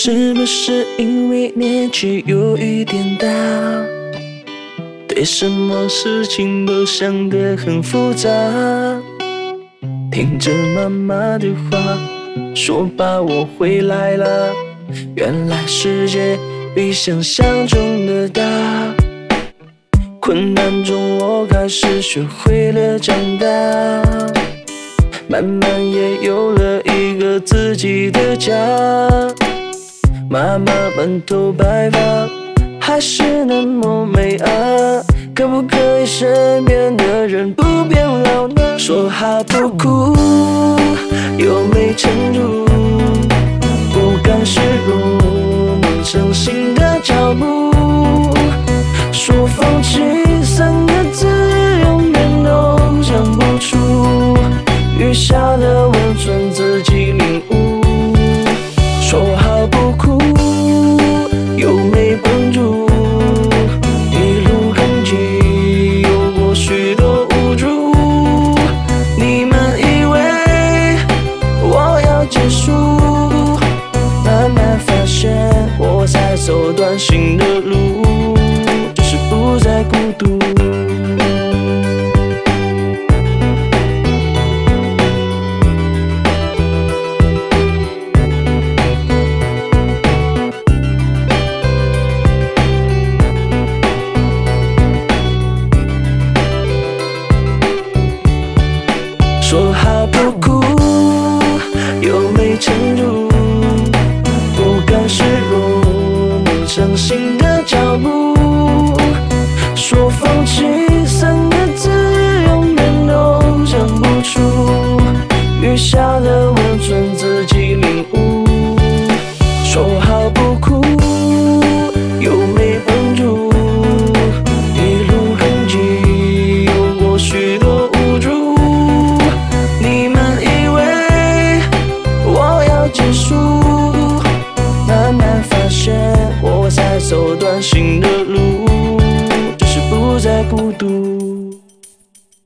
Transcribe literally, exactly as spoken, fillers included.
是不是因为年纪有一点大，对什么事情都想得很复杂？听着妈妈的话，说吧我回来了，原来世界比想象中的大。困难中我开始学会了长大，慢慢也有了一个自己的家。妈妈满头白发，还是那么美啊，可不可以身边的人不变老呢？说好不哭，又没撑住，不甘示弱，成新的脚步。说放弃